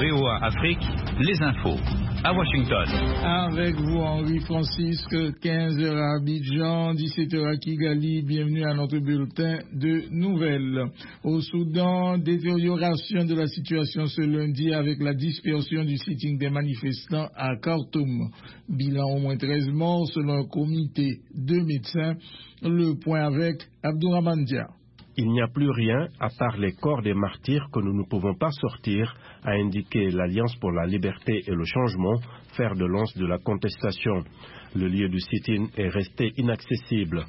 VOA Afrique, les infos. À Washington. Avec vous, Henri Francisque, 15h à Abidjan, 17h à Kigali. Bienvenue à notre bulletin de nouvelles. Au Soudan, détérioration de la situation ce lundi avec la dispersion du sitting des manifestants à Khartoum. Bilan au moins 13 morts selon un comité de médecins. Le point avec Abdourahmane Dia. Il n'y a plus rien, à part les corps des martyrs que nous ne pouvons pas sortir, a indiqué l'Alliance pour la liberté et le changement, fer de lance de la contestation. Le lieu du sit-in est resté inaccessible.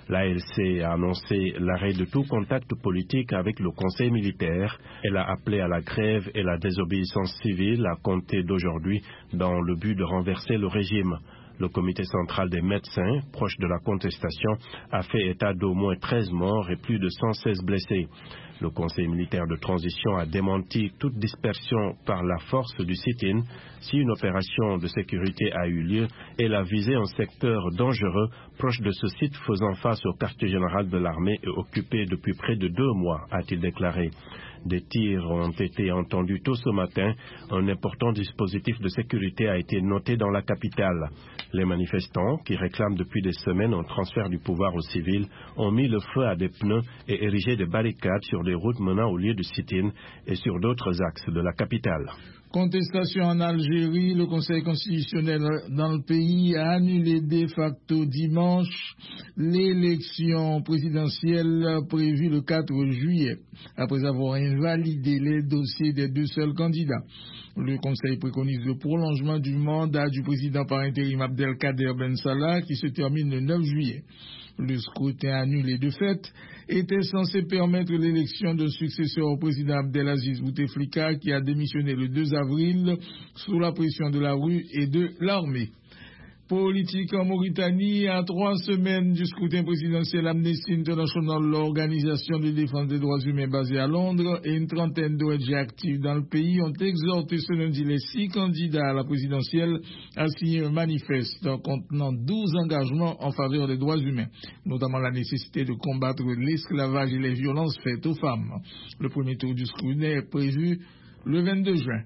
L'ALC a annoncé l'arrêt de tout contact politique avec le Conseil militaire. Elle a appelé à la grève et la désobéissance civile à compter d'aujourd'hui dans le but de renverser le régime. Le comité central des médecins, proche de la contestation, a fait état d'au moins 13 morts et plus de 116 blessés. Le conseil militaire de transition a démenti toute dispersion par la force du sit-in. Si une opération de sécurité a eu lieu, elle a visé un secteur dangereux proche de ce site faisant face au quartier général de l'armée et occupé depuis près de 2 mois, a-t-il déclaré. Des tirs ont été entendus tôt ce matin. Un important dispositif de sécurité a été noté dans la capitale. Les manifestants, qui réclament depuis des semaines un transfert du pouvoir aux civils, ont mis le feu à des pneus et érigé des barricades sur des routes menant au lieu du sit-in et sur d'autres axes de la capitale. Contestation en Algérie, le Conseil constitutionnel dans le pays a annulé de facto dimanche l'élection présidentielle prévue le 4 juillet, après avoir invalidé les dossiers des 2 seuls candidats. Le Conseil préconise le prolongement du mandat du président par intérim Abdelkader Ben Salah qui se termine le 9 juillet. Le scrutin annulé de fait était censé permettre l'élection d'un successeur au président Abdelaziz Bouteflika qui a démissionné le 2 avril sous la pression de la rue et de l'armée. Politique en Mauritanie, à 3 semaines du scrutin présidentiel, Amnesty International, l'organisation de défense des droits humains basée à Londres, et une trentaine d'ONG actives dans le pays ont exhorté ce lundi les 6 candidats à la présidentielle à signer un manifeste contenant 12 engagements en faveur des droits humains, notamment la nécessité de combattre l'esclavage et les violences faites aux femmes. Le premier tour du scrutin est prévu le 22 juin.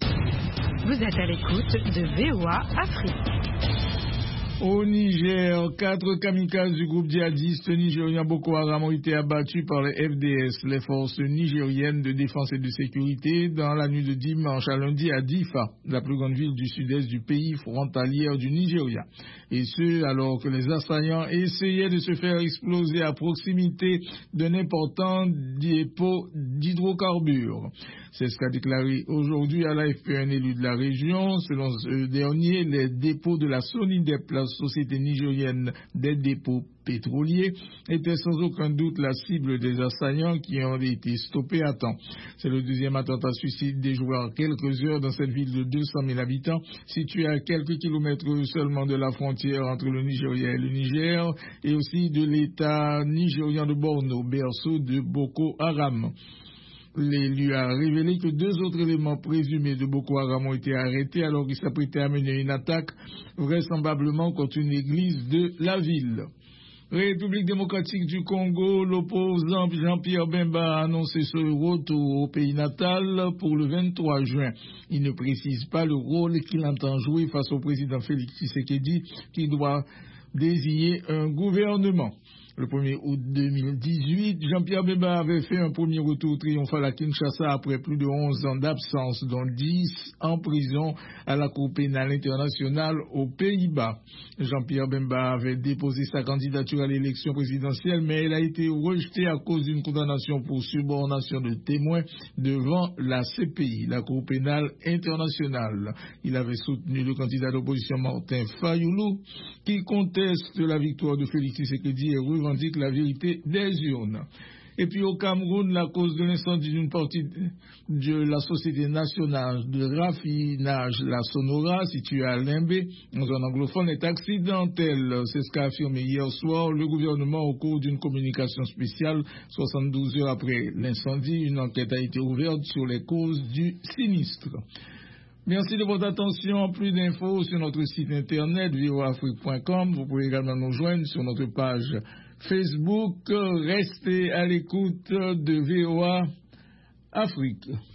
Vous êtes à l'écoute de VOA Afrique. Au Niger, 4 kamikazes du groupe djihadiste nigérien Boko Haram ont été abattus par les FDS, les forces nigériennes de défense et de sécurité, dans la nuit de dimanche à lundi à Difa, la plus grande ville du sud-est du pays frontalière du Nigeria. Et ce, alors que les assaillants essayaient de se faire exploser à proximité d'un important dépôt d'hydrocarbures. C'est ce qu'a déclaré aujourd'hui à l'AFP un élu de la région. Selon ce dernier, les dépôts de la Sonidep, la société nigérienne des dépôts pétroliers, étaient sans aucun doute la cible des assaillants qui ont été stoppés à temps. C'est le deuxième attentat suicide déjoué en quelques heures dans cette ville de 200 000 habitants, située à quelques kilomètres seulement de la frontière entre le Nigeria et le Niger, et aussi de l'État nigérian de Borno, berceau de Boko Haram. L'élu a révélé que 2 autres éléments présumés de Boko Haram ont été arrêtés alors qu'ils s'apprêtaient à mener une attaque vraisemblablement contre une église de la ville. République démocratique du Congo, l'opposant Jean-Pierre Bemba a annoncé son retour au pays natal pour le 23 juin. Il ne précise pas le rôle qu'il entend jouer face au président Félix Tshisekedi qui doit désigner un gouvernement. Le 1er août 2018, Jean-Pierre Bemba avait fait un premier retour triomphal à Kinshasa après plus de 11 ans d'absence, dont 10 en prison à la Cour pénale internationale aux Pays-Bas. Jean-Pierre Bemba avait déposé sa candidature à l'élection présidentielle, mais elle a été rejetée à cause d'une condamnation pour subornation de témoins devant la CPI, la Cour pénale internationale. Il avait soutenu le candidat d'opposition Martin Fayoulou, qui conteste la victoire de Félix Tshisekedi et revendique la vérité des urnes. Et puis au Cameroun, la cause de l'incendie d'une partie de la Société nationale de raffinage, la Sonora, située à Limbé, en zone anglophone, est accidentelle. C'est ce qu'a affirmé hier soir le gouvernement au cours d'une communication spéciale. 72 heures après l'incendie, une enquête a été ouverte sur les causes du sinistre. Merci de votre attention. Plus d'infos sur notre site internet voaafrique.com. Vous pouvez également nous joindre sur notre page Facebook. Restez à l'écoute de VOA Afrique.